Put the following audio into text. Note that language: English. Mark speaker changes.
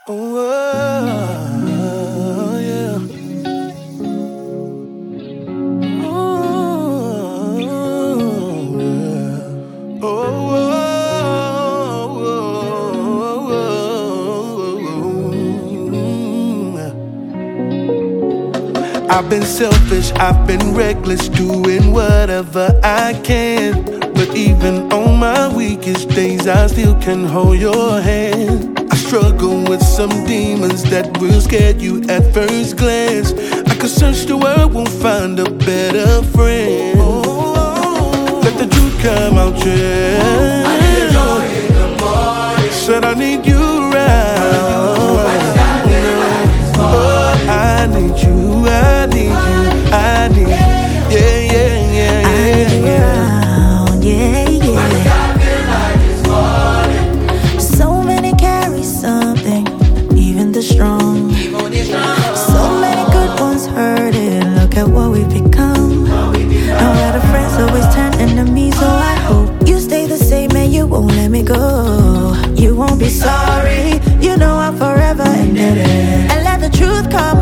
Speaker 1: Oh, yeah. Oh, yeah. I've been selfish, I've been reckless, doing whatever I can. But even on my weakest days, I still can hold your hand. I struggle with some demons that will scare you at first glance. I could search the world, won't find a better friend. Let the truth come out, yeah.
Speaker 2: I need the joy in the morning.
Speaker 1: Said I need you around. Oh, I need you, I need you, I need you. Yeah, yeah, yeah, yeah,
Speaker 2: yeah.
Speaker 3: So many carry something, even the strong. So many good ones hurt it. Look at what we've become. Now that our friends always turn enemies. So I hope you stay the same and you won't let me go. You won't be sorry. You know I'm forever indebted. And let the truth come